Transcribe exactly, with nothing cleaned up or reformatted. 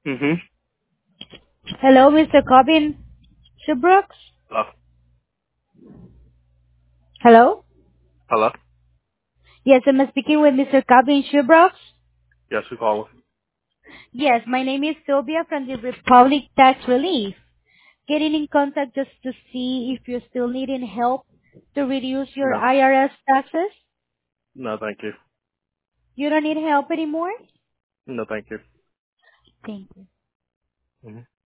Mm-hmm. Hello, Mister Cobbin Shubrooks? Hello. Hello? Hello. Yes, I'm speaking with Mister Cobbin Shubrooks. Yes, we call. Yes, my name is Sylvia from the Republic Tax Relief. Getting in contact just to see if you're still needing help to reduce your No. I R S taxes. No, thank you. You don't need help anymore? No, thank you. Thank you. Mhm.